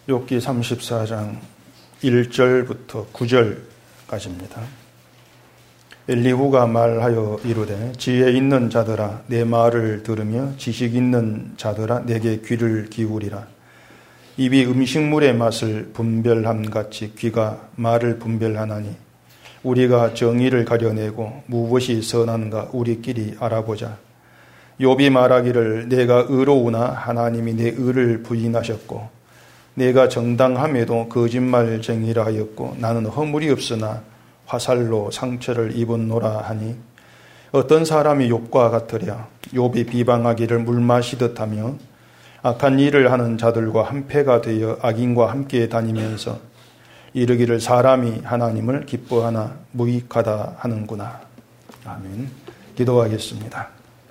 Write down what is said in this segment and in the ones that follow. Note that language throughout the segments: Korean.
욥기 34장 1절부터 9절까지입니다. 엘리후가 말하여 이르되 지혜 있는 자들아 내 말을 들으며 지식 있는 자들아 내게 귀를 기울이라. 입이 음식물의 맛을 분별함같이 귀가 말을 분별하나니 우리가 정의를 가려내고 무엇이 선한가 우리끼리 알아보자. 욥이 말하기를 내가 의로우나 하나님이 내 의를 부인하셨고 내가 정당함에도 거짓말쟁이라 하였고 나는 허물이 없으나 화살로 상처를 입었노라 하니 어떤 사람이 욥과 같으랴. 욥이 비방하기를 물 마시듯 하며 악한 일을 하는 자들과 한패가 되어 악인과 함께 다니면서 이르기를 사람이 하나님을 기뻐하나 무익하다 하는구나. 아멘. 기도하겠습니다.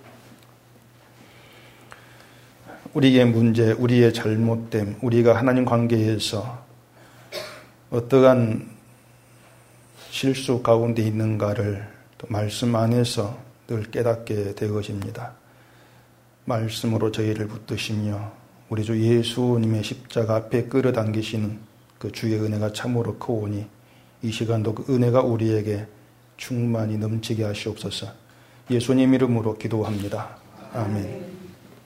우리의 문제, 우리의 잘못됨, 우리가 하나님 관계에서 어떠한 실수 가운데 있는가를 또 말씀 안에서 늘 깨닫게 될 것입니다. 말씀으로 저희를 붙드시며 우리 주 예수님의 십자가 앞에 끌어당기시는 그 주의 은혜가 참으로 크오니 이 시간도 그 은혜가 우리에게 충만히 넘치게 하시옵소서. 예수님 이름으로 기도합니다. 아멘.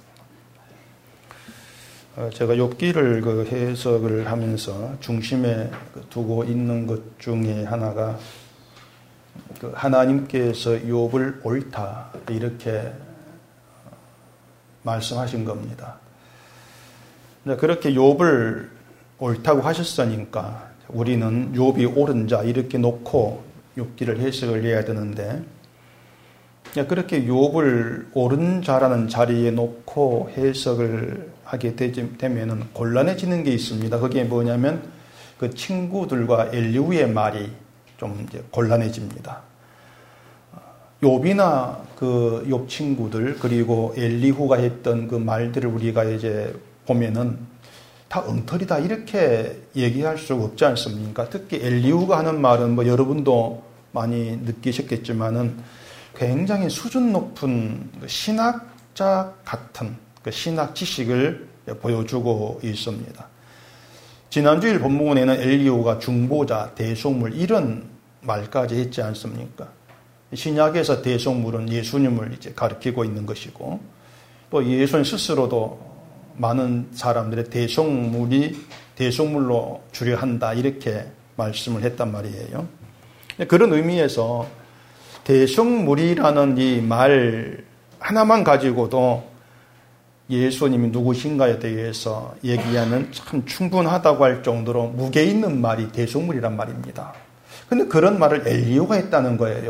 제가 욥기를 해석을 하면서 중심에 두고 있는 것 중에 하나가 하나님께서 욥을 옳다 이렇게 말씀하신 겁니다. 그렇게 욥을 옳다고 하셨으니까 우리는 욥이 옳은 자 이렇게 놓고 욥기를 해석을 해야 되는데 그렇게 욥을 옳은 자라는 자리에 놓고 해석을 하게 되면은 곤란해지는 게 있습니다. 그게 뭐냐면 그 친구들과 엘리후의 말이 좀 이제 곤란해집니다. 욥이나 그 욥 친구들 그리고 엘리후가 했던 그 말들을 우리가 이제 보면은 다 엉터리다 이렇게 얘기할 수가 없지 않습니까? 특히 엘리후가 하는 말은 뭐 여러분도 많이 느끼셨겠지만은 굉장히 수준 높은 신학자 같은 그 신학 지식을 보여주고 있습니다. 지난주일 본문에는 엘리후가 중보자, 대속물 이런 말까지 했지 않습니까? 신약에서 대속물은 예수님을 이제 가리키고 있는 것이고 또 예수님 스스로도 많은 사람들의 대속물로 주려한다 이렇게 말씀을 했단 말이에요. 그런 의미에서 대속물이라는 이 말 하나만 가지고도 예수님이 누구신가에 대해서 얘기하면 참 충분하다고 할 정도로 무게 있는 말이 대속물이란 말입니다. 근데 그런 말을 엘리후가 했다는 거예요.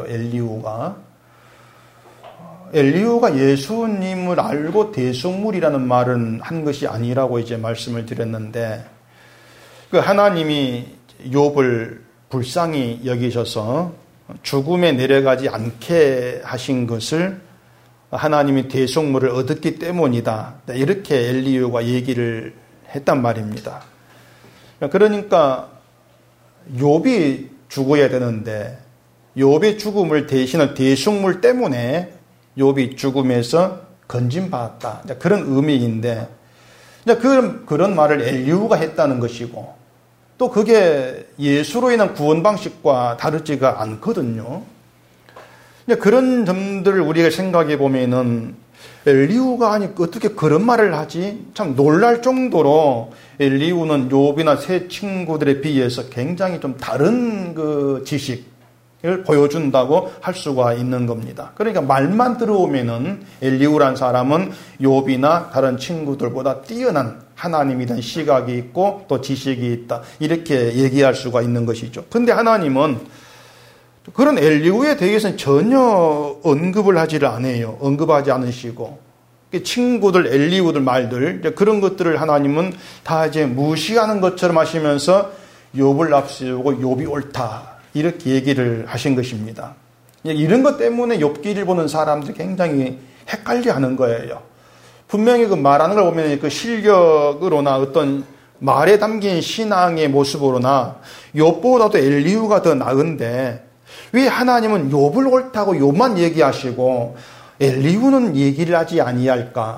엘리후가 예수님을 알고 대속물이라는 말은 한 것이 아니라고 이제 말씀을 드렸는데 그 하나님이 욥을 불쌍히 여기셔서 죽음에 내려가지 않게 하신 것을 하나님이 대속물을 얻었기 때문이다. 이렇게 엘리후가 얘기를 했단 말입니다. 그러니까 욥이 죽어야 되는데 욥의 죽음을 대신한 대속물 때문에 욥이 죽음에서 건진받았다. 그런 의미인데 그런 말을 엘리후가 했다는 것이고 또 그게 예수로 인한 구원 방식과 다르지가 않거든요. 그런 점들을 우리가 생각해 보면은 엘리후가 아니 어떻게 그런 말을 하지? 참 놀랄 정도로 엘리후는 욥이나 세 친구들에 비해서 굉장히 좀 다른 그 지식을 보여준다고 할 수가 있는 겁니다. 그러니까 말만 들어오면은 엘리후란 사람은 욥이나 다른 친구들보다 뛰어난 하나님에 대한 시각이 있고 또 지식이 있다 이렇게 얘기할 수가 있는 것이죠. 근데 하나님은 그런 엘리후에 대해서는 전혀 언급을 하지를 않아요. 언급하지 않으시고 친구들 엘리후들 말들 그런 것들을 하나님은 다 이제 무시하는 것처럼 하시면서 욥을 앞세우고 욥이 옳다 이렇게 얘기를 하신 것입니다. 이런 것 때문에 욥기를 보는 사람들이 굉장히 헷갈려하는 거예요. 분명히 그 말하는 걸 보면 그 실력으로나 어떤 말에 담긴 신앙의 모습으로나 욥보다도 엘리후가 더 나은데 왜 하나님은 욥을 옳다고 욥만 얘기하시고 엘리후는 얘기를 하지 아니할까?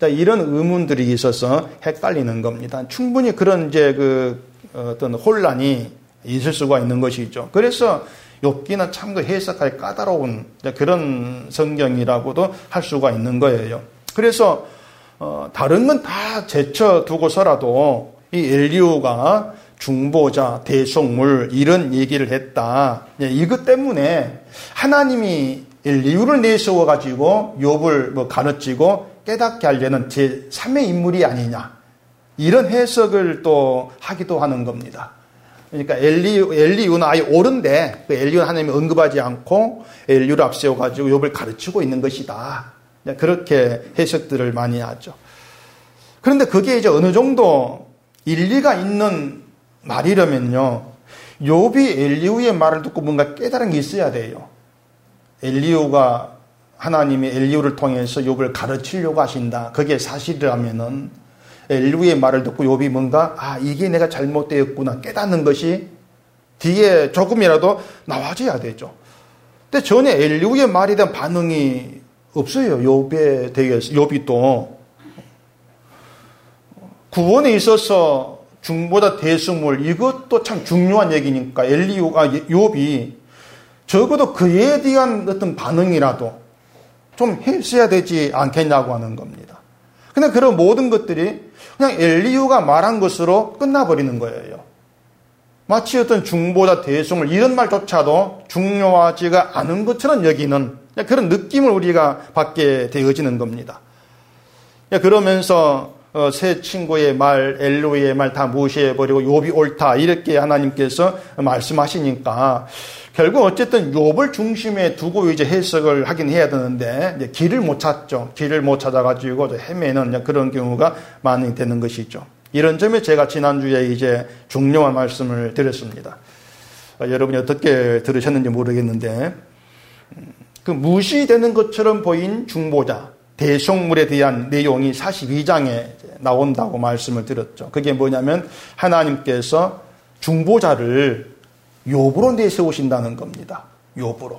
이런 의문들이 있어서 헷갈리는 겁니다. 충분히 그런 이제 어떤 혼란이 있을 수가 있는 것이죠. 그래서 욥기는 참 해석하기 까다로운 그런 성경이라고도 할 수가 있는 거예요. 그래서 다른 건 다 제쳐두고서라도 이 엘리후가 중보자, 대속물 이런 얘기를 했다. 이것 때문에 하나님이 엘리후를 내세워가지고 욥을 가르치고 깨닫게 하려는 제3의 인물이 아니냐. 이런 해석을 또 하기도 하는 겁니다. 그러니까 엘리후는 아예 옳은데 엘리후는 하나님이 언급하지 않고 엘리후를 앞세워가지고 욥을 가르치고 있는 것이다. 그렇게 해석들을 많이 하죠. 그런데 그게 이제 어느 정도 일리가 있는 말이라면요. 욥이 엘리후의 말을 듣고 뭔가 깨달은 게 있어야 돼요. 엘리후가 하나님이 엘리후를 통해서 욥을 가르치려고 하신다. 그게 사실이라면은 엘리후의 말을 듣고 욥이 뭔가 이게 내가 잘못되었구나 깨닫는 것이 뒤에 조금이라도 나와줘야 되죠. 근데 전에 엘리후의 말에 대한 반응이 없어요. 욥에 대해서. 욥이 또 구원에 있어서 중보자 대속물 이것도 참 중요한 얘기니까 욥이 적어도 그에 대한 어떤 반응이라도 좀 했어야 되지 않겠냐고 하는 겁니다. 근데 그런 모든 것들이 그냥 엘리후가 말한 것으로 끝나버리는 거예요. 마치 어떤 중보자 대속물 이런 말조차도 중요하지가 않은 것처럼 여기는 그런 느낌을 우리가 받게 되어지는 겁니다. 그러면서 새 친구의 말, 엘리후의 말 다 무시해버리고 욥이 옳다 이렇게 하나님께서 말씀하시니까 결국 어쨌든 욥을 중심에 두고 이제 해석을 하긴 해야 되는데 이제 길을 못 찾죠. 길을 못 찾아가지고 헤매는 그런 경우가 많이 되는 것이죠. 이런 점에 제가 지난주에 이제 중요한 말씀을 드렸습니다. 여러분이 어떻게 들으셨는지 모르겠는데 그 무시되는 것처럼 보인 중보자, 대속물에 대한 내용이 42장에 나온다고 말씀을 드렸죠. 그게 뭐냐면 하나님께서 중보자를 욥으로 내세우신다는 겁니다. 욥으로.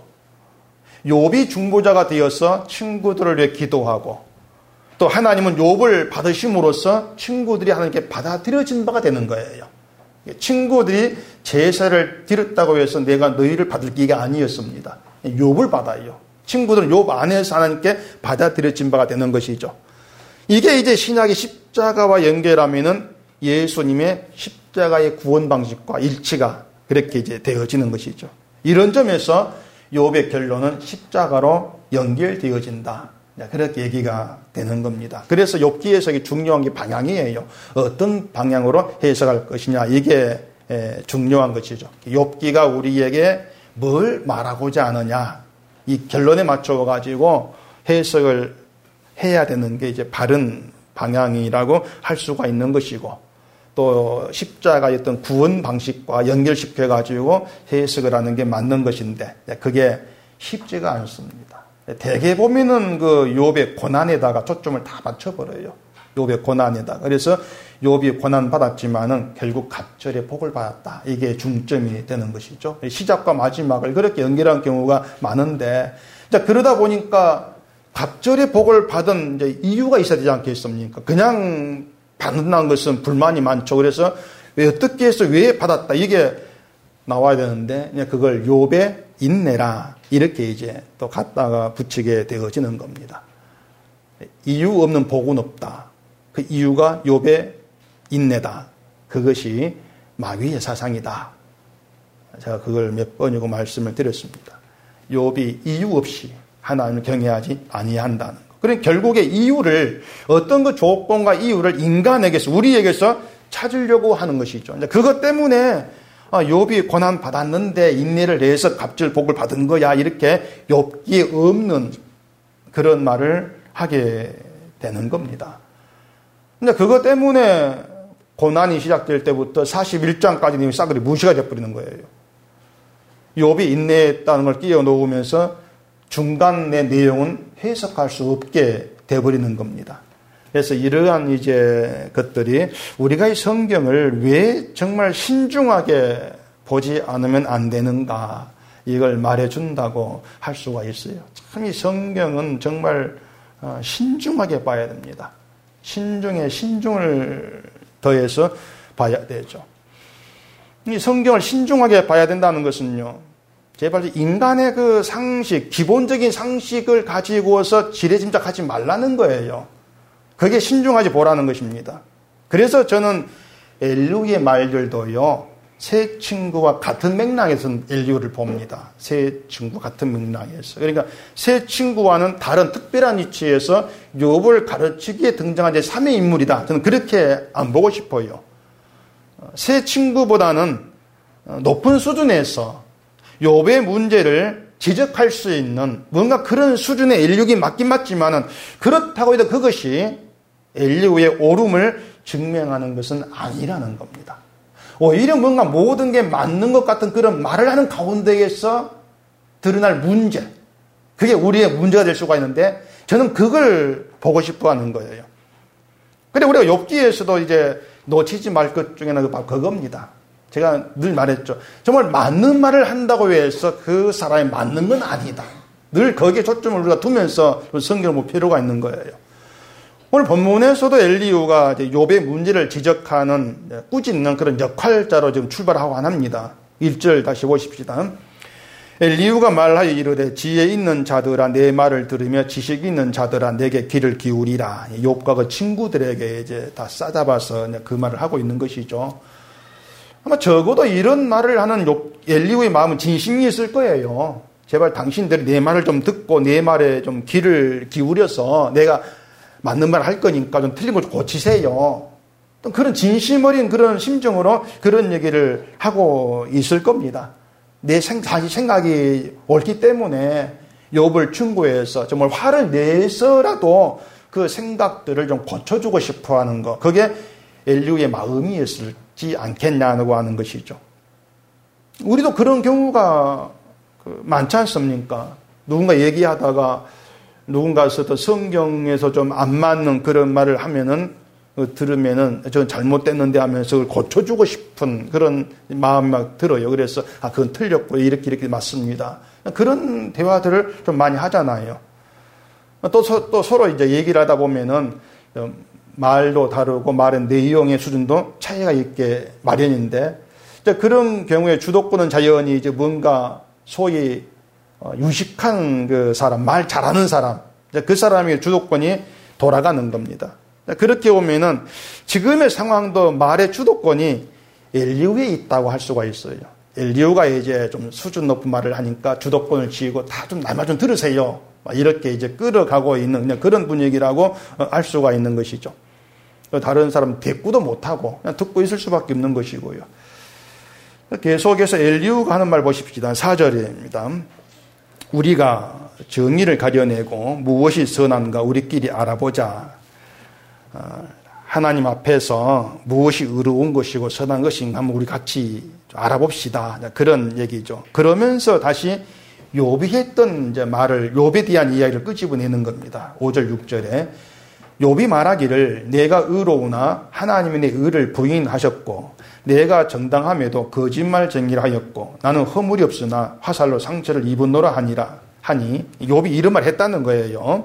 욥이 중보자가 되어서 친구들을 위해 기도하고 또 하나님은 욥을 받으심으로써 친구들이 하나님께 받아들여진 바가 되는 거예요. 친구들이 제사를 드렸다고 해서 내가 너희를 받을 기가 아니었습니다. 욥을 받아요. 친구들은 욥 안에서 하나님께 받아들여진 바가 되는 것이죠. 이게 이제 신약의 십자가와 연결하면은 예수님의 십자가의 구원 방식과 일치가 그렇게 이제 되어지는 것이죠. 이런 점에서 욥의 결론은 십자가로 연결되어진다. 그렇게 얘기가 되는 겁니다. 그래서 욥기 해석이 중요한 게 방향이에요. 어떤 방향으로 해석할 것이냐 이게 중요한 것이죠. 욥기가 우리에게 뭘 말하고자 하느냐 이 결론에 맞춰 가지고 해석을 해야 되는 게 이제 바른 방향이라고 할 수가 있는 것이고 또 십자가의 어떤 구원 방식과 연결시켜 가지고 해석을 하는 게 맞는 것인데 그게 쉽지가 않습니다. 대개 보면은 그 욥의 고난에다가 초점을 다 맞춰버려요. 욥의 고난에다가. 그래서 욥이 고난 받았지만은 결국 갑절의 복을 받았다. 이게 중점이 되는 것이죠. 시작과 마지막을 그렇게 연결한 경우가 많은데, 그러다 보니까 갑절의 복을 받은 이제 이유가 있어야 되지 않겠습니까? 그냥 받는다는 것은 불만이 많죠. 그래서 왜 어떻게 해서 왜 받았다 이게 나와야 되는데 그걸 욥의 인내라 이렇게 이제 또 갖다가 붙이게 되어지는 겁니다. 이유 없는 복은 없다. 그 이유가 욥의 인내다. 그것이 마귀의 사상이다. 제가 그걸 몇 번이고 말씀을 드렸습니다. 욥이 이유 없이 하나님을 경외하지 아니한다는 것. 그러니까 결국에 이유를 어떤 그 조건과 이유를 인간에게서 우리에게서 찾으려고 하는 것이죠. 그것 때문에 욥이 고난 받았는데 인내를 내서 갑절 복을 받은 거야 이렇게 욥기에 없는 그런 말을 하게 되는 겁니다. 근데 그것 때문에 고난이 시작될 때부터 41장까지 싸그리 무시가 되어버리는 거예요. 욥이 인내했다는 걸 끼워 놓으면서 중간의 내용은 해석할 수 없게 되어버리는 겁니다. 그래서 이러한 이제 것들이 우리가 이 성경을 왜 정말 신중하게 보지 않으면 안 되는가 이걸 말해준다고 할 수가 있어요. 참 이 성경은 정말 신중하게 봐야 됩니다. 신중에 신중을 더해서 봐야 되죠. 이 성경을 신중하게 봐야 된다는 것은요, 제발 인간의 그 상식, 기본적인 상식을 가지고서 지레짐작하지 말라는 거예요. 그게 신중하게 보라는 것입니다. 그래서 저는 엘리후의 말들도요, 새 친구와 같은 맥락에서 엘리후를 봅니다. 새 친구와 같은 맥락에서. 그러니까 새 친구와는 다른 특별한 위치에서 욥을 가르치기에 등장한 제3의 인물이다. 저는 그렇게 안 보고 싶어요. 새 친구보다는 높은 수준에서 욥의 문제를 지적할 수 있는 뭔가 그런 수준의 엘리후가 맞긴 맞지만은 그렇다고 해도 그것이 엘리후의 옳음을 증명하는 것은 아니라는 겁니다. 오히려 뭔가 모든 게 맞는 것 같은 그런 말을 하는 가운데에서 드러날 문제, 그게 우리의 문제가 될 수가 있는데 저는 그걸 보고 싶어 하는 거예요. 근데 우리가 욥기에서도 이제 놓치지 말 것 중에 하나가 바로 그겁니다. 제가 늘 말했죠. 정말 맞는 말을 한다고 해서 그 사람이 맞는 건 아니다. 늘 거기에 초점을 우리가 두면서 성경을 볼 필요가 있는 거예요. 오늘 본문에서도 엘리후가 욥의 문제를 지적하는 꾸짖는 그런 역할자로 지금 출발하고 합니다. 1절 다시 보십시다. 엘리후가 말하여 이르되 지혜 있는 자들아 내 말을 들으며 지식 있는 자들아 내게 귀를 기울이라. 욥과 그 친구들에게 이제 다 싸잡아서 그 말을 하고 있는 것이죠. 아마 적어도 이런 말을 하는 엘리후의 마음은 진심이 있을 거예요. 제발 당신들이 내 말을 좀 듣고 내 말에 좀 귀를 기울여서 내가 맞는 말 할 거니까 좀 틀린 걸 고치세요. 또 그런 진심 어린 그런 심정으로 그런 얘기를 하고 있을 겁니다. 내 생각이 옳기 때문에 욥을 충고해서 정말 화를 내서라도 그 생각들을 좀 고쳐주고 싶어 하는 거. 그게 엘리후의 마음이었지 않겠냐고 하는 것이죠. 우리도 그런 경우가 많지 않습니까? 누군가 얘기하다가 누군가에서 성경에서 좀 안 맞는 그런 말을 하면은 들으면은 저 잘못됐는데 하면서 그걸 고쳐주고 싶은 그런 마음이 막 들어요. 그래서 그건 틀렸고 이렇게 맞습니다. 그런 대화들을 좀 많이 하잖아요. 또 서로 이제 얘기를 하다 보면은 말도 다르고 말의 내용의 수준도 차이가 있게 마련인데 그런 경우에 주도권은 자연히 이제 뭔가 소위 유식한 그 사람, 말 잘하는 사람, 그 사람의 주도권이 돌아가는 겁니다. 그렇게 보면은 지금의 상황도 말의 주도권이 엘리후에 있다고 할 수가 있어요. 엘리후가 이제 좀 수준 높은 말을 하니까 주도권을 쥐고 다 좀 날 말 좀 들으세요. 이렇게 이제 끌어가고 있는 그냥 그런 분위기라고 알 수가 있는 것이죠. 다른 사람 대꾸도 못하고 그냥 듣고 있을 수밖에 없는 것이고요. 계속해서 엘리후가 하는 말 보십시다. 4절입니다. 우리가 정의를 가려내고 무엇이 선한가 우리끼리 알아보자. 하나님 앞에서 무엇이 의로운 것이고 선한 것인가 한번 우리 같이 알아봅시다. 그런 얘기죠. 그러면서 다시 욥이 했던 이제 말을 욥에 대한 이야기를 끄집어내는 겁니다. 5절 6절에 욥이 말하기를 내가 의로우나 하나님이 내 의를 부인하셨고 내가 정당함에도 거짓말 정의를 하였고 나는 허물이 없으나 화살로 상처를 입었노라 하니 욥이 이런 말 했다는 거예요.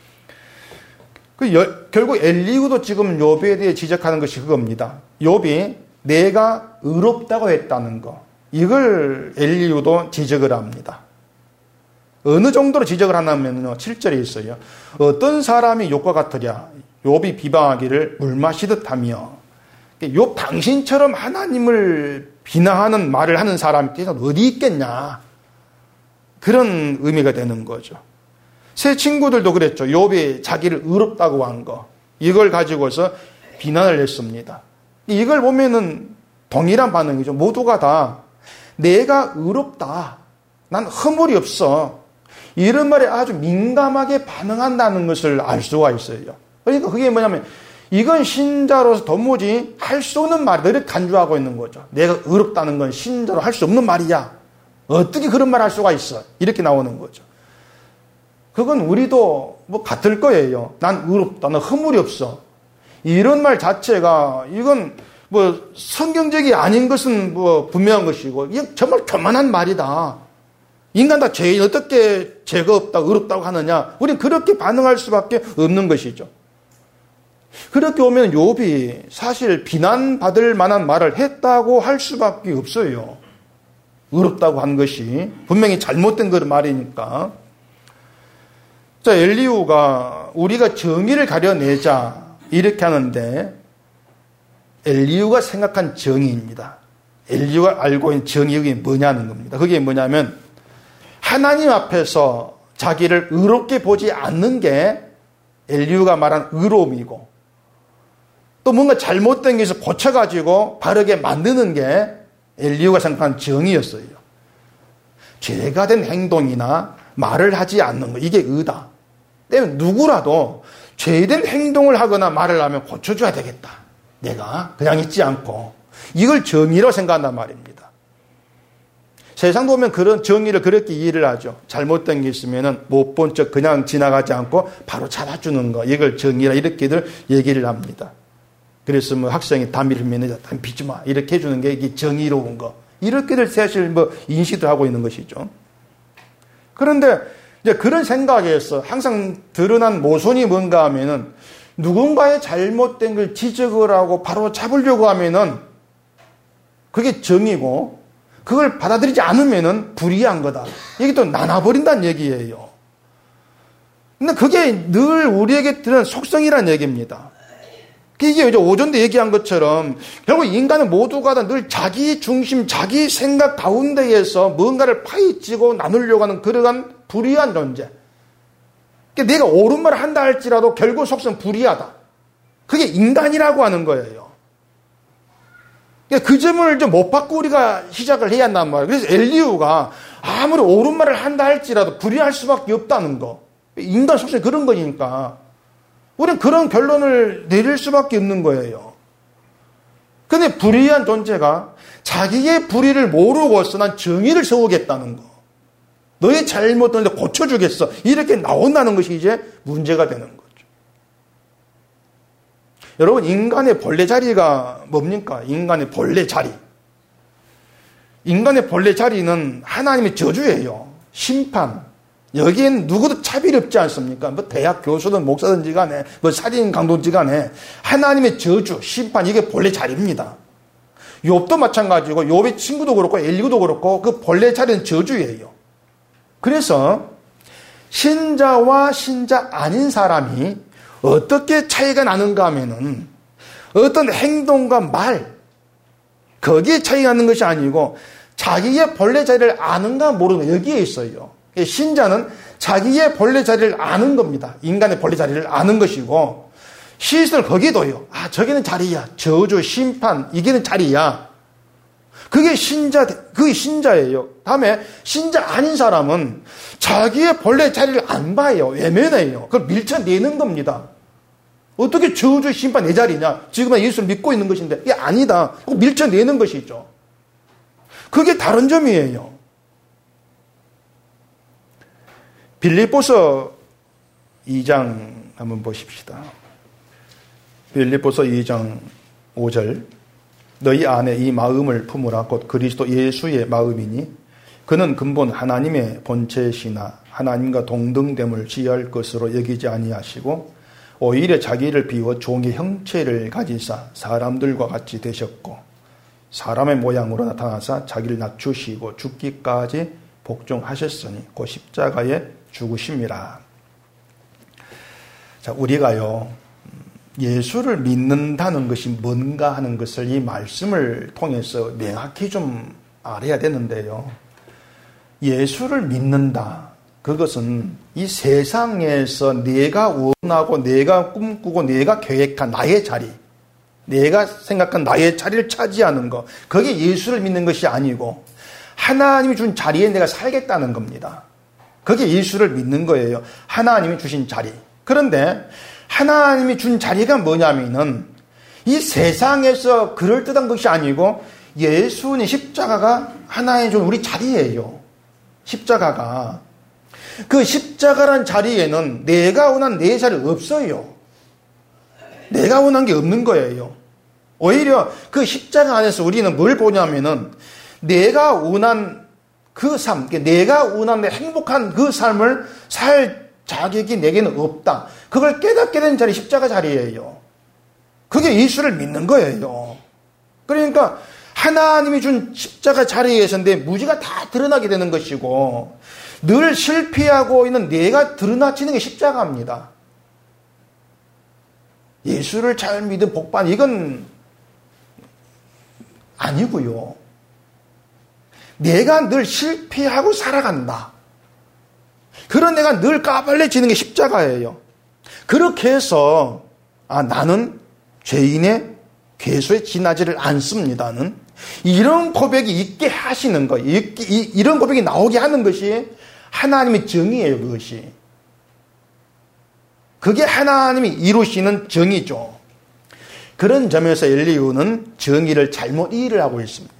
결국 엘리후도 지금 욥에 대해 지적하는 것이 그겁니다. 욥이 내가 의롭다고 했다는 거. 이걸 엘리후도 지적을 합니다. 어느 정도로 지적을 하냐면요. 7절에 있어요. 어떤 사람이 욥과 같으랴. 욥이 비방하기를 물 마시듯 하며. 욥 당신처럼 하나님을 비난하는 말을 하는 사람이 어디 있겠냐. 그런 의미가 되는 거죠. 새 친구들도 그랬죠. 욥이 자기를 의롭다고 한 거. 이걸 가지고서 비난을 했습니다. 이걸 보면은 동일한 반응이죠. 모두가 다 내가 의롭다. 난 허물이 없어. 이런 말에 아주 민감하게 반응한다는 것을 알 수가 있어요. 그러니까 그게 뭐냐면 이건 신자로서 도무지 할 수 없는 말들을 간주하고 있는 거죠. 내가 의롭다는 건 신자로 할 수 없는 말이야. 어떻게 그런 말 할 수가 있어. 이렇게 나오는 거죠. 그건 우리도 뭐 같을 거예요. 난 의롭다. 난 허물이 없어. 이런 말 자체가 이건 뭐 성경적이 아닌 것은 뭐 분명한 것이고 이건 정말 교만한 말이다. 인간 다 죄인 어떻게 죄가 없다 의롭다고 하느냐. 우리는 그렇게 반응할 수밖에 없는 것이죠. 그렇게 오면 욥이 사실 비난받을 만한 말을 했다고 할 수밖에 없어요. 의롭다고 한 것이 분명히 잘못된 그 말이니까. 자, 엘리후가 우리가 정의를 가려내자 이렇게 하는데 엘리후가 생각한 정의입니다. 엘리후가 알고 있는 정의가 뭐냐는 겁니다. 그게 뭐냐면 하나님 앞에서 자기를 의롭게 보지 않는 게 엘리후가 말한 의로움이고 또 뭔가 잘못된 게 있어 고쳐가지고 바르게 만드는 게 엘리후가 생각한 정의였어요. 죄가 된 행동이나 말을 하지 않는 거 이게 의다. 때문에 누구라도 죄된 행동을 하거나 말을 하면 고쳐줘야 되겠다. 내가 그냥 있지 않고 이걸 정의로 생각한단 말입니다. 세상도 보면 그런 정의를 그렇게 이해를 하죠. 잘못된 게 있으면 못 본 척 그냥 지나가지 않고 바로 잡아주는 거 이걸 정의라 이렇게들 얘기를 합니다. 그래서 뭐 학생이 담배를 피면 담배 피지 마 이렇게 해주는 게 이게 정의로운 거 이렇게들 사실 뭐 인식을 하고 있는 것이죠. 그런데 이제 그런 생각에서 항상 드러난 모순이 뭔가 하면은 누군가의 잘못된 걸 지적을 하고 바로 잡으려고 하면은 그게 정의고 그걸 받아들이지 않으면은 불의한 거다. 이게 또 나눠버린다는 얘기예요. 근데 그게 늘 우리에게 드는 속성이라는 얘기입니다. 이게 이제 오전도 얘기한 것처럼 결국 인간은 모두가 다 늘 자기 중심, 자기 생각 가운데에서 뭔가를 파헤치고 나누려고 하는 그러한 불의한 존재. 그러니까 내가 옳은 말을 한다 할지라도 결국 속성 불의하다. 그게 인간이라고 하는 거예요. 그러니까 그 점을 좀 못 받고 우리가 시작을 해야 한단 말이에요. 그래서 엘리후가 아무리 옳은 말을 한다 할지라도 불의할 수밖에 없다는 거. 인간 속성이 그런 거니까. 우리는 그런 결론을 내릴 수밖에 없는 거예요. 근데 불의한 존재가 자기의 불의를 모르고서 난 정의를 세우겠다는 거. 너의 잘못을 고쳐주겠어. 이렇게 나온다는 것이 이제 문제가 되는 거죠. 여러분, 인간의 본래 자리가 뭡니까? 인간의 본래 자리. 인간의 본래 자리는 하나님의 저주예요. 심판. 여기엔 누구도 차별이 없지 않습니까? 뭐 대학 교수든 목사든지 간에, 뭐 살인 강도든지 간에 하나님의 저주, 심판 이게 본래 자리입니다. 욥도 마찬가지고 욥의 친구도 그렇고 엘리후도 그렇고 그 본래 자리는 저주예요. 그래서 신자와 신자 아닌 사람이 어떻게 차이가 나는가 하면은 어떤 행동과 말 거기에 차이가 나는 것이 아니고 자기의 본래 자리를 아는가 모르는 거 여기에 있어요. 신자는 자기의 본래 자리를 아는 겁니다. 인간의 본래 자리를 아는 것이고 시선을 거기에 둬요. 아, 저기는 자리야. 저주, 심판, 이게는 자리야. 그게 신자예요. 다음에 신자 아닌 사람은 자기의 본래 자리를 안 봐요. 외면해요. 그걸 밀쳐내는 겁니다. 어떻게 저주, 심판 내 자리냐? 지금은 예수를 믿고 있는 것인데 이게 아니다. 밀쳐내는 것이죠. 그게 다른 점이에요. 빌립보서 2장 한번 보십시다. 빌립보서 2장 5절 너희 안에 이 마음을 품으라 곧 그리스도 예수의 마음이니 그는 근본 하나님의 본체시나 하나님과 동등됨을 지할 것으로 여기지 아니하시고 오히려 자기를 비워 종의 형체를 가지사 사람들과 같이 되셨고 사람의 모양으로 나타나사 자기를 낮추시고 죽기까지 복종하셨으니 그 십자가에 죽으심이라. 자, 우리가요 예수를 믿는다는 것이 뭔가 하는 것을 이 말씀을 통해서 명확히 좀 알아야 되는데요. 예수를 믿는다. 그것은 이 세상에서 내가 원하고 내가 꿈꾸고 내가 계획한 나의 자리, 내가 생각한 나의 자리를 차지하는 것, 그게 예수를 믿는 것이 아니고 하나님이 준 자리에 내가 살겠다는 겁니다. 그게 예수를 믿는 거예요. 하나님이 주신 자리. 그런데 하나님이 준 자리가 뭐냐면은 이 세상에서 그럴듯한 것이 아니고 예수님 십자가가 하나의 준 우리 자리예요. 십자가가. 그 십자가란 자리에는 내가 원한 내 자리 없어요. 내가 원한 게 없는 거예요. 오히려 그 십자가 안에서 우리는 뭘 보냐면은 내가 원한 그 삶, 내가 원한 행복한 그 삶을 살 자격이 내게는 없다. 그걸 깨닫게 된 자리 십자가 자리예요. 그게 예수를 믿는 거예요. 그러니까 하나님이 준 십자가 자리에서 내 무지가 다 드러나게 되는 것이고 늘 실패하고 있는 내가 드러나지는 게 십자가입니다. 예수를 잘 믿은 복반 이건 아니고요. 내가 늘 실패하고 살아간다. 그런 내가 늘 까발려지는 게 십자가예요. 그렇게 해서 나는 죄인의 괴소에 지나지를 않습니다는 이런 고백이 있게 하시는 거, 이런 고백이 나오게 하는 것이 하나님의 정의예요. 그것이. 그게 하나님이 이루시는 정의죠. 그런 점에서 엘리후는 정의를 잘못 이해를 하고 있습니다.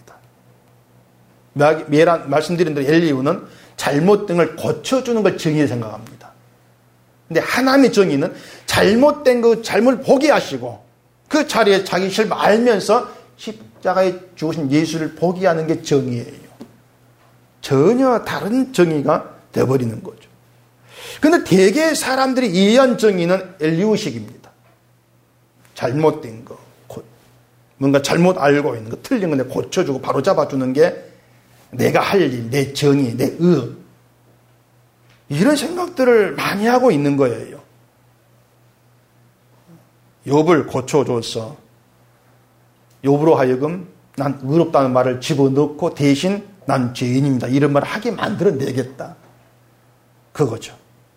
말씀드린 대로 엘리후는 잘못된 걸 고쳐주는 걸 정의를 생각합니다. 근데 하나님의 정의는 잘못된 그 잘못을 보게 하시고 그 자리에 자기 실수 알면서 십자가에 죽으신 예수를 보게 하는 게 정의예요. 전혀 다른 정의가 되어버리는 거죠. 그런데 대개 사람들이 이해한 정의는 엘리후식입니다. 잘못된 거, 뭔가 잘못 알고 있는 거, 틀린 거 내가 고쳐주고 바로 잡아주는 게 내가 할 일, 내 정의, 내 의. 이런 생각들을 많이 하고 있는 거예요. 욥을 고쳐줘서 욥으로 하여금 난 의롭다는 말을 집어넣고 대신 난 죄인입니다. 이런 말을 하게 만들어내겠다. 그거죠.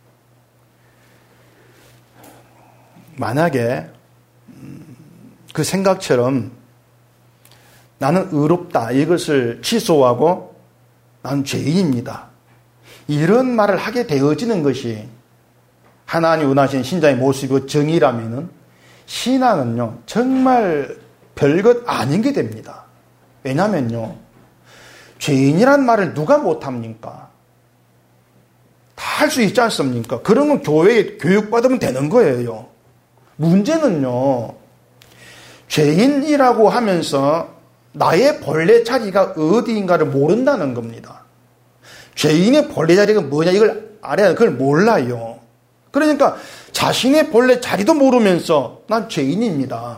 만약에 그 생각처럼 나는 의롭다 이것을 취소하고 난 죄인입니다. 이런 말을 하게 되어지는 것이 하나님 원하시는 신자의 모습이고 정의라면은 신앙은요 정말 별것 아닌 게 됩니다. 왜냐면요 죄인이란 말을 누가 못합니까? 다 할 수 있지 않습니까? 그런 건 교회에 교육받으면 되는 거예요. 문제는요 죄인이라고 하면서 나의 본래 자리가 어디인가를 모른다는 겁니다. 죄인의 본래 자리가 뭐냐 이걸 알아야 그걸 몰라요. 그러니까 자신의 본래 자리도 모르면서 난 죄인입니다.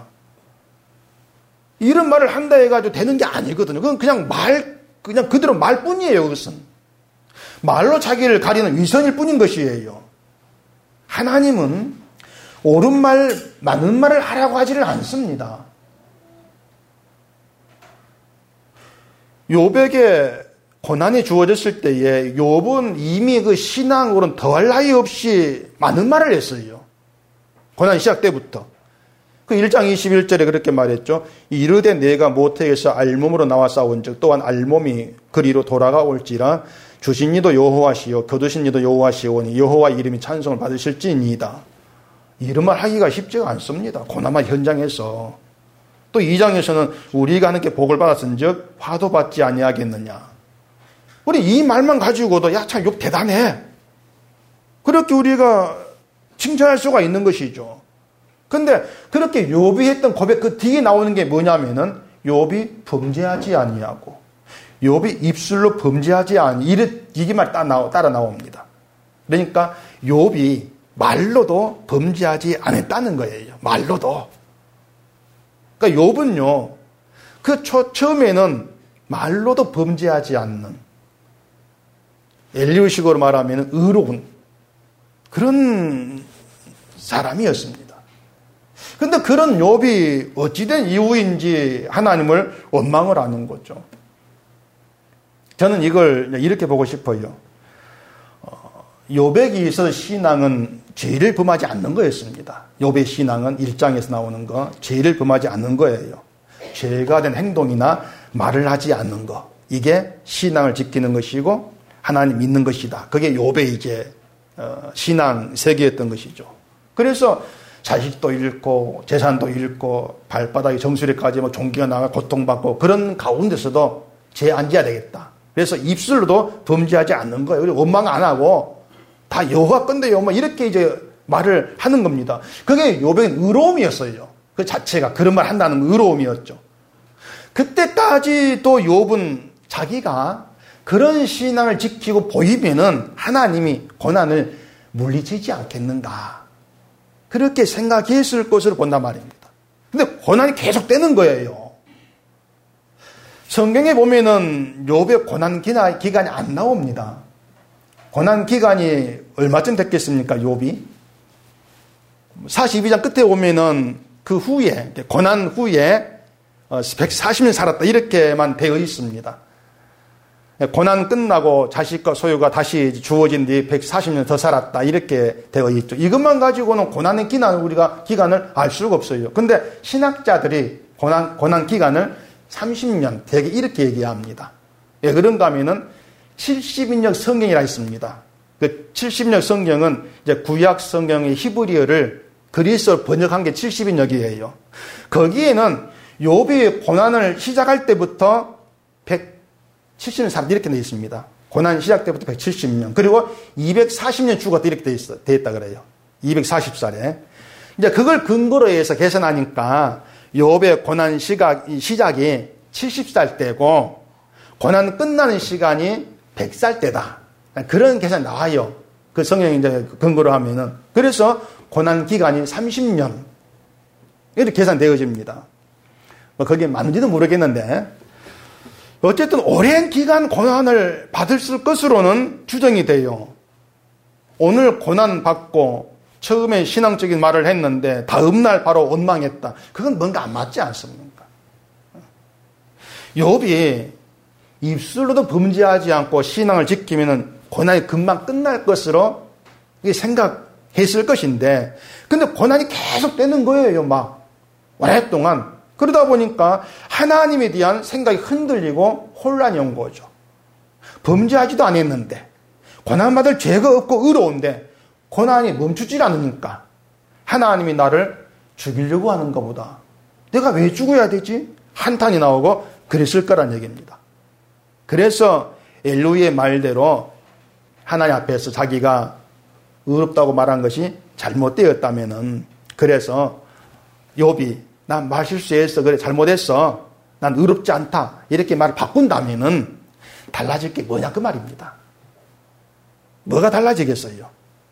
이런 말을 한다 해가지고 되는 게 아니거든요. 그건 그냥 그냥 그대로 말뿐이에요. 그것은 말로 자기를 가리는 위선일 뿐인 것이에요. 하나님은 옳은 말, 맞는 말을 하라고 하지를 않습니다. 욥에게 고난이 주어졌을 때에 욥은 이미 그 신앙으로는 더할 나위 없이 많은 말을 했어요. 고난 시작 때부터. 그 1장 21절에 그렇게 말했죠. 이르되 내가 모태에서 알몸으로 나와 싸운 즉 또한 알몸이 그리로 돌아가올지라 주신 이도 여호와시요 거두신 이도 여호와시오니 여호와 이름이 찬송을 받으실지니이다. 이런 말 하기가 쉽지가 않습니다. 고난의 현장에서. 또 2장에서는 우리가 하는 게 복을 받았은즉 화도 받지 아니하겠느냐. 우리 이 말만 가지고도 야 참 욥 대단해. 그렇게 우리가 칭찬할 수가 있는 것이죠. 근데 그렇게 욥이 했던 고백 그 뒤에 나오는 게 뭐냐면은 욥이 범죄하지 아니하고 욥이 입술로 범죄하지 아니 이게 말 따라 나옵니다. 그러니까 욥이 말로도 범죄하지 않았다는 거예요. 말로도. 그러니까 욥은요. 그 처음에는 말로도 범죄하지 않는 엘리후식으로 말하면 의로운 그런 사람이었습니다. 근데 그런 욥이 어찌된 이유인지 하나님을 원망을 하는 거죠. 저는 이걸 이렇게 보고 싶어요. 욥에게 있어서 신앙은 죄를 범하지 않는 거였습니다. 욥의 신앙은 1장에서 나오는 거 죄를 범하지 않는 거예요. 죄가 된 행동이나 말을 하지 않는 거. 이게 신앙을 지키는 것이고 하나님 믿는 것이다. 그게 욥의 이제 신앙 세계였던 것이죠. 그래서 자식도 잃고 재산도 잃고 발바닥에 정수리까지 종기가 나가 고통받고 그런 가운데서도 죄 안 지어야 되겠다. 그래서 입술로도 범죄하지 않는 거예요. 원망 안 하고 다 여호와 건데요. 이렇게 이제 말을 하는 겁니다. 그게 욥의 의로움이었어요. 그 자체가 그런 말 한다는 의로움이었죠. 그때까지 또 욥은 자기가 그런 신앙을 지키고 보이면은 하나님이 고난을 물리치지 않겠는가. 그렇게 생각했을 것으로 본단 말입니다. 근데 고난이 계속되는 거예요. 성경에 보면은 욥의 고난 기간이 안 나옵니다. 고난 기간이 얼마쯤 됐겠습니까, 욥이? 42장 끝에 보면은 그 후에, 고난 후에 140년 살았다, 이렇게만 되어 있습니다. 고난 끝나고 자식과 소유가 다시 주어진 뒤 140년 더 살았다, 이렇게 되어 있죠. 이것만 가지고는 고난의 기간을 알 수가 없어요. 근데 신학자들이 고난 기간을 30년, 대개 이렇게 얘기합니다. 왜 그런가 하면은 70인역 성경이라 있습니다. 그 70인역 성경은 이제 구약 성경의 히브리어를 그리스어로 번역한 게 70인역이에요. 거기에는 욥이 고난을 시작할 때부터 170년 살았다, 이렇게 되어 있습니다. 고난 시작 때부터 170년. 그리고 240년 죽었다, 이렇게 되어 있다 그래요. 240살에. 이제 그걸 근거로 해서 계산하니까 욥의 고난 시작이 70살 때고 고난 끝나는 시간이 100살 때다. 그런 계산이 나와요. 그 성경이 이제 근거로 하면은. 그래서 고난 기간이 30년. 이렇게 계산되어집니다. 그게 맞는지도 모르겠는데, 어쨌든 오랜 기간 고난을 받을 것으로는 추정이 돼요. 오늘 고난 받고 처음에 신앙적인 말을 했는데 다음날 바로 원망했다. 그건 뭔가 안 맞지 않습니까? 욥이 입술로도 범죄하지 않고 신앙을 지키면 고난이 금방 끝날 것으로 생각했을 것인데, 근데 고난이 계속 되는 거예요, 막. 오랫동안. 그러다 보니까 하나님에 대한 생각이 흔들리고 혼란이 온 거죠. 범죄하지도 않았는데, 고난받을 죄가 없고 의로운데, 고난이 멈추질 않으니까 하나님이 나를 죽이려고 하는 것보다 내가 왜 죽어야 되지? 한탄이 나오고 그랬을 거란 얘기입니다. 그래서 엘로이의 말대로 하나님 앞에서 자기가 의롭다고 말한 것이 잘못되었다면은, 그래서 욥이 난 말실수했어, 그래 잘못했어, 난 의롭지 않다, 이렇게 말을 바꾼다면은 달라질 게 뭐냐 그 말입니다. 뭐가 달라지겠어요?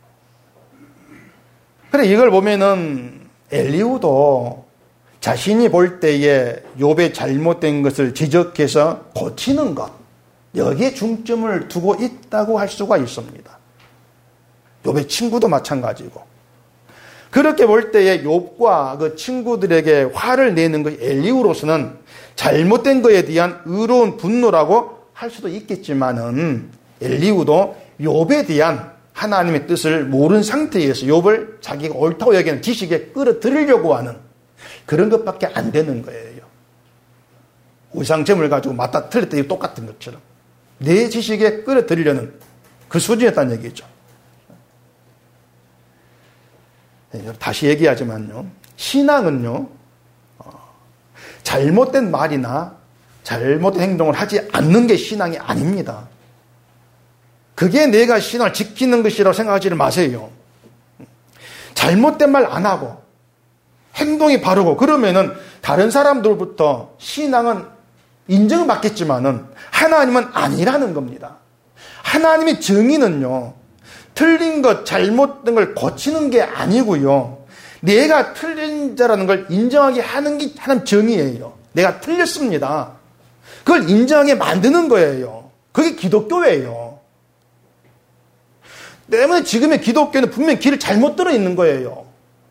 그래, 이걸 보면은 엘리후도 자신이 볼 때에 욥의 잘못된 것을 지적해서 고치는 것, 여기에 중점을 두고 있다고 할 수가 있습니다. 욥의 친구도 마찬가지고. 그렇게 볼 때에 욥과 그 친구들에게 화를 내는 것, 엘리후로서는 잘못된 것에 대한 의로운 분노라고 할 수도 있겠지만은, 엘리후도 욥에 대한 하나님의 뜻을 모르는 상태에서 욥을 자기가 옳다고 여기는 지식에 끌어들이려고 하는 그런 것밖에 안 되는 거예요. 우상점을 가지고 맞다 틀렸다 이거 똑같은 것처럼 내 지식에 끌어들이려는 그 수준이었다는 얘기죠. 다시 얘기하지만요, 신앙은요, 잘못된 말이나 잘못된 행동을 하지 않는 게 신앙이 아닙니다. 그게 내가 신앙을 지키는 것이라고 생각하지를 마세요. 잘못된 말 안 하고 행동이 바르고 그러면은 다른 사람들부터 신앙은 인정을 받겠지만은 하나님은 아니라는 겁니다. 하나님의 정의는요, 틀린 것, 잘못된 걸 고치는 게 아니고요, 내가 틀린 자라는 걸 인정하게 하는 게 하나님 정의예요. 내가 틀렸습니다. 그걸 인정하게 만드는 거예요. 그게 기독교예요. 때문에 지금의 기독교는 분명히 길을 잘못 들어 있는 거예요.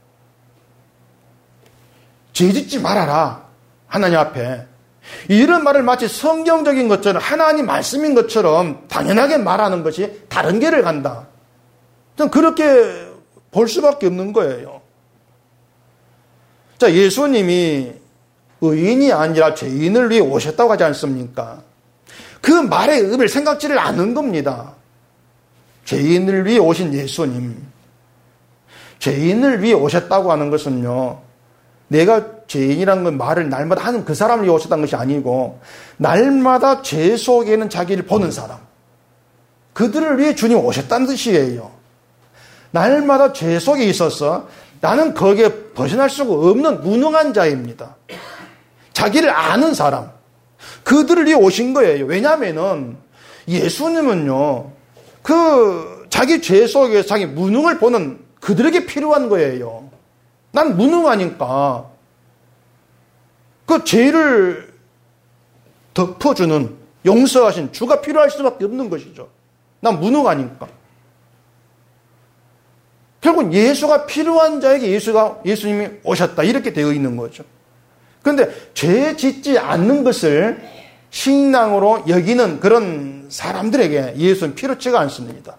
죄 짓지 말아라, 하나님 앞에. 이런 말을 마치 성경적인 것처럼 하나님 말씀인 것처럼 당연하게 말하는 것이 다른 길을 간다. 전 그렇게 볼 수밖에 없는 거예요. 자, 예수님이 의인이 아니라 죄인을 위해 오셨다고 하지 않습니까? 그 말의 의미를 생각지를 않은 겁니다. 죄인을 위해 오신 예수님, 죄인을 위해 오셨다고 하는 것은요, 내가 죄인이라는 건 말을 날마다 하는 그 사람을 위해 오셨다는 것이 아니고, 날마다 죄 속에 있는 자기를 보는 사람, 그들을 위해 주님 오셨다는 뜻이에요. 날마다 죄 속에 있어서 나는 거기에 벗어날 수가 없는 무능한 자입니다. 자기를 아는 사람, 그들을 위해 오신 거예요. 왜냐하면은 예수님은요, 그 자기 죄 속에 자기 무능을 보는 그들에게 필요한 거예요. 난 무능하니까 그 죄를 덮어주는 용서하신 주가 필요할 수밖에 없는 것이죠. 난 무능하니까. 결국 예수가 필요한 자에게 예수님이 오셨다. 이렇게 되어 있는 거죠. 그런데 죄 짓지 않는 것을 신앙으로 여기는 그런 사람들에게 예수는 필요치가 않습니다.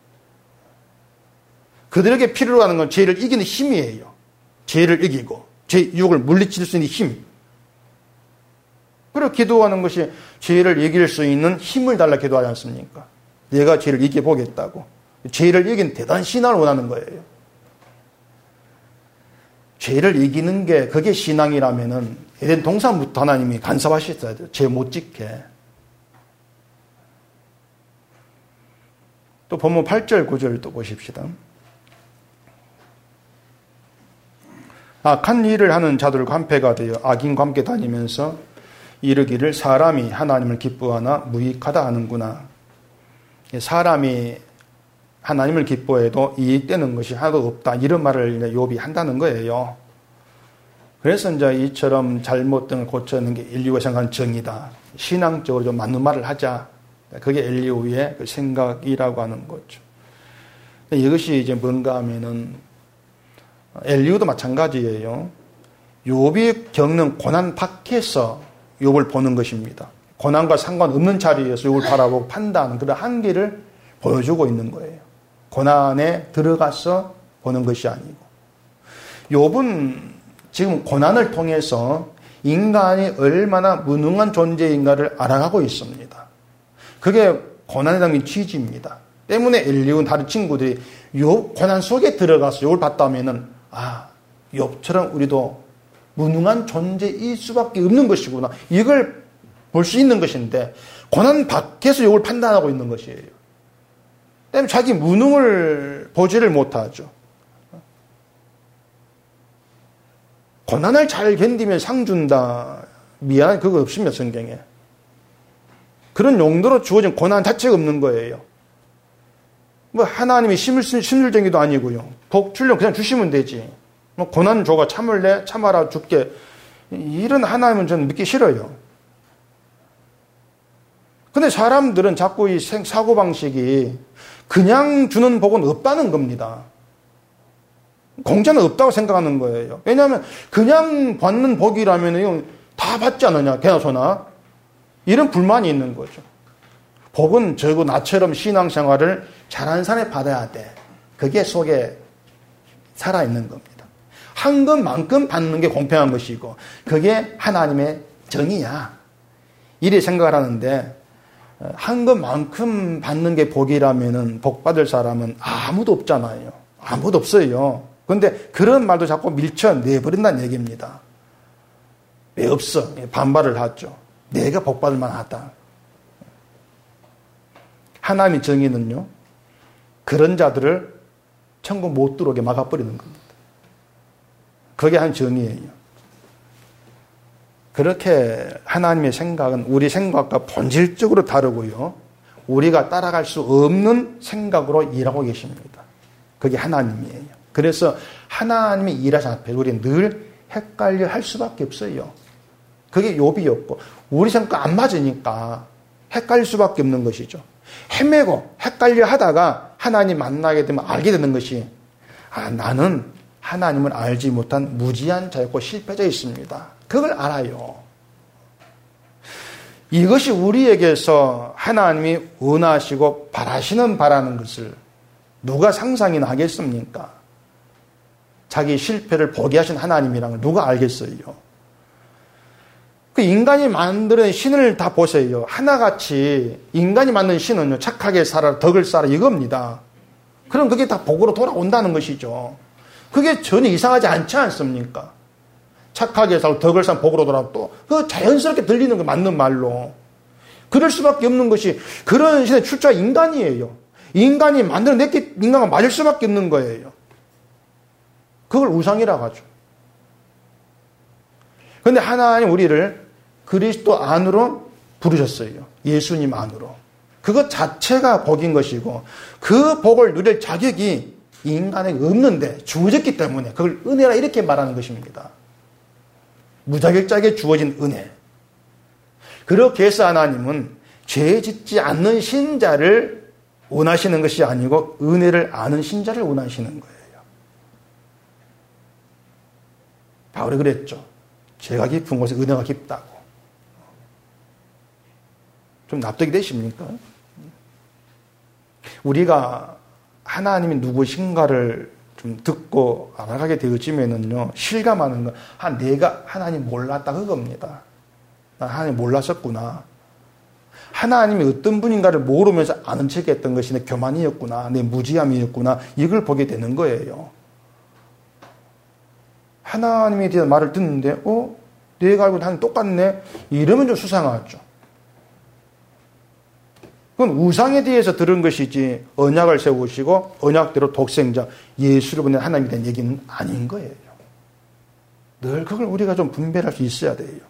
그들에게 필요로 하는 건 죄를 이기는 힘이에요. 죄를 이기고 죄 유혹을 물리칠 수 있는 힘. 그리고 기도하는 것이 죄를 이길 수 있는 힘을 달라 기도하지 않습니까? 내가 죄를 이겨보겠다고. 죄를 이긴 대단한 신앙을 원하는 거예요. 죄를 이기는 게 그게 신앙이라면은 에덴 동산부터 하나님이 간섭하셨어야 돼요. 죄 못 짓게. 또 본문 8절 9절 또 보십시다. 악한 일을 하는 자들과 한패가 되어 악인과 함께 다니면서 이르기를 사람이 하나님을 기뻐하나 무익하다 하는구나. 사람이 하나님을 기뻐해도 이익되는 것이 하나도 없다. 이런 말을 욥이 한다는 거예요. 그래서 이제 이처럼 잘못된 걸 고쳐내는 게 엘리후가 생각한 정의다. 신앙적으로 좀 맞는 말을 하자. 그게 엘리후의 그 생각이라고 하는 거죠. 이것이 이제 뭔가 하면은 엘리후도 마찬가지예요. 욥이 겪는 고난 밖에서 욥을 보는 것입니다. 고난과 상관없는 자리에서 욥을 바라보고 판단하는 그런 한계를 보여주고 있는 거예요. 고난에 들어가서 보는 것이 아니고. 욥은 지금 고난을 통해서 인간이 얼마나 무능한 존재인가를 알아가고 있습니다. 그게 고난에 담긴 취지입니다. 때문에 엘리후는 다른 친구들이 욥 고난 속에 들어가서 욥을 봤다면은 욥처럼 우리도 무능한 존재일 수밖에 없는 것이구나. 이걸 볼 수 있는 것인데 고난 밖에서 욥을 판단하고 있는 것이에요. 때문에 자기 무능을 보지를 못하죠. 고난을 잘 견디면 상 준다. 미안한 그거 없습니다. 성경에. 그런 용도로 주어진 고난 자체가 없는 거예요. 뭐 하나님이 심을 정의도 아니고요. 복 주려면 그냥 주시면 되지. 뭐 고난 줘가 참을래? 참아라 줄게. 이런 하나님은 저는 믿기 싫어요. 근데 사람들은 자꾸 이 사고방식이 그냥 주는 복은 없다는 겁니다. 공짜는 없다고 생각하는 거예요. 왜냐하면 그냥 받는 복이라면 다 받지 않느냐, 개나 소나. 이런 불만이 있는 거죠. 복은 저거 나처럼 신앙생활을 잘하는 사람이 받아야 돼. 그게 속에 살아있는 겁니다. 한 것만큼 받는 게 공평한 것이고 그게 하나님의 정의야. 이래 생각을 하는데 한 것만큼 받는 게 복이라면은 복 받을 사람은 아무도 없잖아요. 아무도 없어요. 그런데 그런 말도 자꾸 밀쳐내버린다는 얘기입니다. 왜 없어? 반발을 하죠. 내가 복 받을 만하다. 하나님의 정의는요, 그런 자들을 천국 못 들어오게 막아버리는 겁니다. 그게 한 정의예요. 그렇게 하나님의 생각은 우리 생각과 본질적으로 다르고요. 우리가 따라갈 수 없는 생각으로 일하고 계십니다. 그게 하나님이에요. 그래서 하나님이 일하신 앞에 우리는 늘 헷갈려 할 수밖에 없어요. 그게 욥이었고 우리 생각과 안 맞으니까 헷갈릴 수밖에 없는 것이죠. 헤매고 헷갈려 하다가 하나님 만나게 되면 알게 되는 것이 나는 하나님을 알지 못한 무지한 자였고 실패자 있습니다. 그걸 알아요. 이것이 우리에게서 하나님이 원하시고 바라는 것을 누가 상상이나 하겠습니까? 자기 실패를 보게 하신 하나님이란 걸 누가 알겠어요? 그 인간이 만드는 신을 다 보세요. 하나같이 인간이 만든 신은요, 착하게 살아, 덕을 쌓아 이겁니다. 그럼 그게 다 복으로 돌아온다는 것이죠. 그게 전혀 이상하지 않지 않습니까? 착하게 살고 덕을 쌓아 복으로 돌아오고 또 그 자연스럽게 들리는 거 맞는 말로. 그럴 수밖에 없는 것이 그런 신의 출처가 인간이에요. 인간이 만드는 내게 인간과 맞을 수밖에 없는 거예요. 그걸 우상이라고 하죠. 그런데 하나님 우리를 그리스도 안으로 부르셨어요. 예수님 안으로. 그것 자체가 복인 것이고 그 복을 누릴 자격이 인간에게 없는데 주어졌기 때문에 그걸 은혜라 이렇게 말하는 것입니다. 무자격자에게 주어진 은혜. 그렇게 해서 하나님은 죄 짓지 않는 신자를 원하시는 것이 아니고 은혜를 아는 신자를 원하시는 거예요. 바울이 그랬죠. 죄가 깊은 곳에 은혜가 깊다고. 좀 납득이 되십니까? 우리가 하나님이 누구신가를 좀 듣고 알아가게 되어지면은요, 실감하는 건, 내가 하나님 몰랐다, 그겁니다. 난 하나님 몰랐었구나. 하나님이 어떤 분인가를 모르면서 아는 척 했던 것이 내 교만이었구나, 내 무지함이었구나, 이걸 보게 되는 거예요. 하나님에 대한 말을 듣는데, 내가 알고 하나님 똑같네? 이러면 좀 수상하죠. 그건 우상에 대해서 들은 것이지 언약을 세우시고 언약대로 독생자 예수를 보낸 하나님에 대한 얘기는 아닌 거예요. 늘 그걸 우리가 좀 분별할 수 있어야 돼요.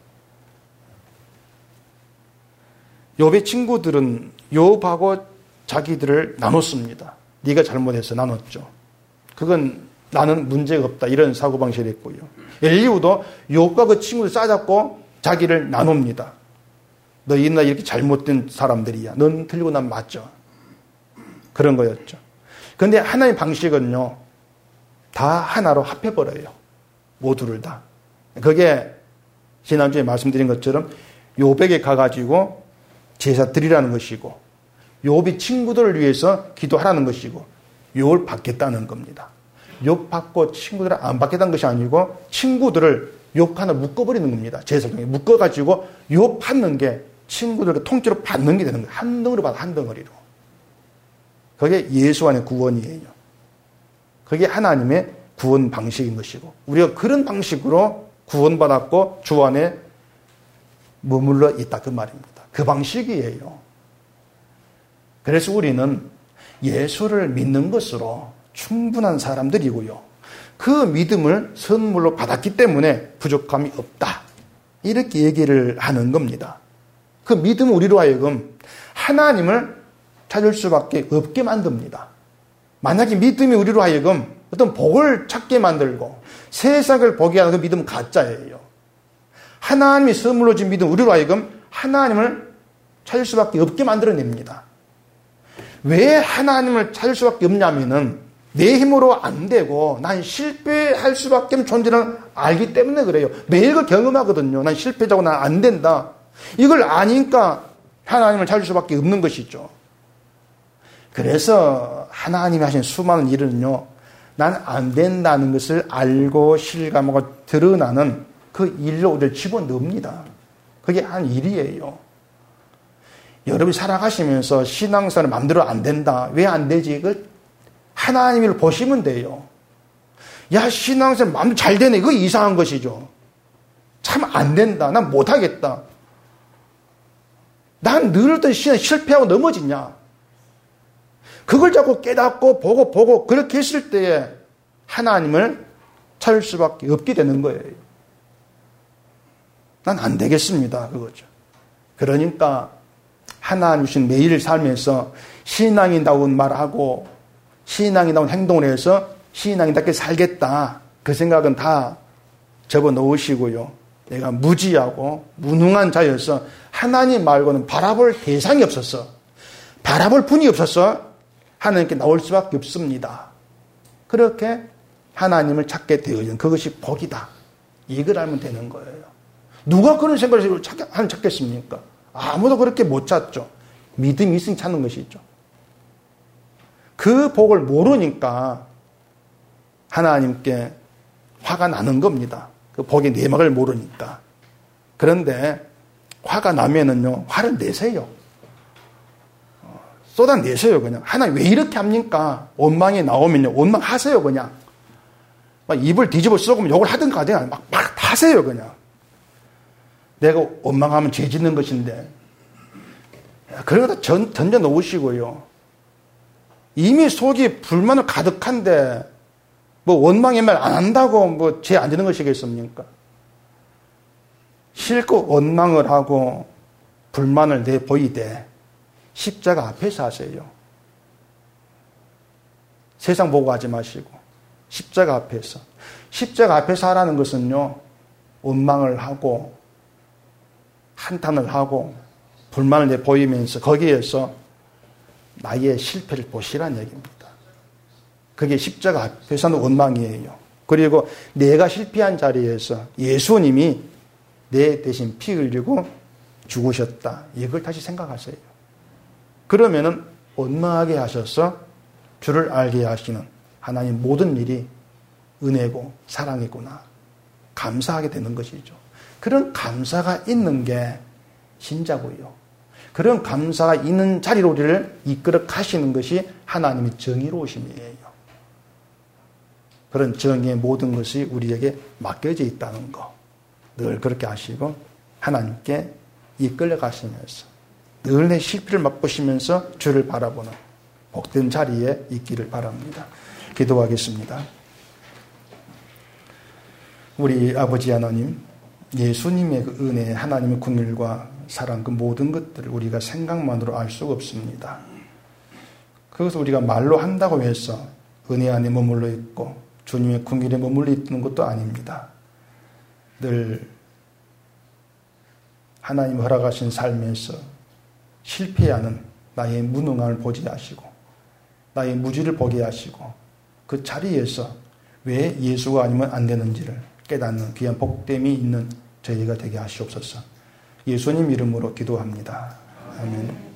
욥의 친구들은 욥하고 자기들을 나눴습니다. 네가 잘못해서 나눴죠. 그건 나는 문제가 없다, 이런 사고방식을 했고요. 엘리후도 욥과 그 친구들 싸잡고 자기를 나눕니다. 너희는 나 이렇게 잘못된 사람들이야. 넌 틀리고 난 맞죠. 그런 거였죠. 그런데 하나님의 방식은요, 다 하나로 합해버려요. 모두를 다. 그게 지난주에 말씀드린 것처럼 욥에게 가가지고 제사 드리라는 것이고, 욥이 친구들을 위해서 기도하라는 것이고, 욥을 받겠다는 겁니다. 욥 받고 친구들을 안 받겠다는 것이 아니고, 친구들을 욥 하나 묶어버리는 겁니다. 제사장에 묶어가지고 욥 받는 게 친구들에게 통째로 받는 게 되는 거예요. 한 덩어리 받아, 한 덩어리로. 그게 예수 안의 구원이에요. 그게 하나님의 구원 방식인 것이고, 우리가 그런 방식으로 구원받았고 주 안에 머물러 있다, 그 말입니다. 그 방식이에요. 그래서 우리는 예수를 믿는 것으로 충분한 사람들이고요. 그 믿음을 선물로 받았기 때문에 부족함이 없다, 이렇게 얘기를 하는 겁니다. 그 믿음은 우리로 하여금 하나님을 찾을 수밖에 없게 만듭니다. 만약에 믿음이 우리로 하여금 어떤 복을 찾게 만들고 세상을 보게 하는 그 믿음은 가짜예요. 하나님이 선물로 준 믿음, 우리로 하여금 하나님을 찾을 수밖에 없게 만들어냅니다. 왜 하나님을 찾을 수밖에 없냐면은 내 힘으로 안 되고 난 실패할 수밖에 없는 존재를 알기 때문에 그래요. 매일 그 경험하거든요. 난 실패자고 난 안 된다. 이걸 아니까 하나님을 찾을 수밖에 없는 것이죠. 그래서 하나님이 하신 수많은 일은요, 난 안 된다는 것을 알고 실감하고 드러나는 그 일로 우리를 집어넣습니다. 그게 한 일이에요. 여러분이 살아가시면서 신앙생활 마음대로 안 된다. 왜 안 되지? 그 하나님을 보시면 돼요. 야, 신앙생활 마음대로 잘 되네. 그거 이상한 것이죠. 참 안 된다. 난 못하겠다. 난 늘 어떤 신앙 실패하고 넘어지냐. 그걸 자꾸 깨닫고 보고 그렇게 했을 때에 하나님을 찾을 수밖에 없게 되는 거예요. 난 안 되겠습니다. 그거죠. 그러니까 하나님 주신 매일 삶에서 신앙인다운 말하고 신앙인다운 행동을 해서 신앙인답게 살겠다, 그 생각은 다 접어놓으시고요. 내가 무지하고 무능한 자여서 하나님 말고는 바라볼 대상이 없어서, 바라볼 분이 없어서 하나님께 나올 수밖에 없습니다. 그렇게 하나님을 찾게 되어진 그것이 복이다, 이걸 알면 되는 거예요. 누가 그런 생각을 찾겠습니까? 아무도 그렇게 못 찾죠. 믿음이 있으니 찾는 것이죠. 그 복을 모르니까 하나님께 화가 나는 겁니다. 그 복의 내막을 모르니까. 그런데 화가 나면은요, 화를 내세요. 쏟아내세요, 그냥. 하나님 왜 이렇게 합니까? 원망이 나오면요, 원망하세요, 그냥. 막 입을 뒤집어 쓰고 욕을 하든가 하든가 막 하세요, 그냥. 내가 원망하면 죄 짓는 것인데. 그러다 던져 놓으시고요. 이미 속이 불만으로 가득한데, 뭐 원망의 말 안 한다고 뭐 죄 안 짓는 것이겠습니까? 실컷 원망을 하고 불만을 내보이되 십자가 앞에서 하세요. 세상 보고 하지 마시고 십자가 앞에서. 십자가 앞에서 하라는 것은요, 원망을 하고 한탄을 하고 불만을 내보이면서 거기에서 나의 실패를 보시라는 얘기입니다. 그게 십자가 앞에서는 원망이에요. 그리고 내가 실패한 자리에서 예수님이 내 대신 피 흘리고 죽으셨다. 이걸 다시 생각하세요. 그러면은 원망하게 하셔서 주를 알게 하시는 하나님 모든 일이 은혜고 사랑이구나. 감사하게 되는 것이죠. 그런 감사가 있는 게 신자고요. 그런 감사가 있는 자리로 우리를 이끌어 가시는 것이 하나님의 정의로우심이에요. 그런 정의의 모든 것이 우리에게 맡겨져 있다는 거. 늘 그렇게 하시고 하나님께 이끌려 가시면서 늘 내 실패를 맛보시면서 주를 바라보는 복된 자리에 있기를 바랍니다. 기도하겠습니다. 우리 아버지 하나님, 예수님의 그 은혜, 하나님의 긍휼과 사랑, 그 모든 것들을 우리가 생각만으로 알 수가 없습니다. 그것을 우리가 말로 한다고 해서 은혜 안에 머물러 있고 주님의 긍휼에 머물러 있는 것도 아닙니다. 늘 하나님 허락하신 삶에서 실패하는 나의 무능함을 보지 하시고 나의 무지를 보게 하시고 그 자리에서 왜 예수가 아니면 안 되는지를 깨닫는 귀한 복됨이 있는 저희가 되게 하시옵소서. 예수님 이름으로 기도합니다. 아멘.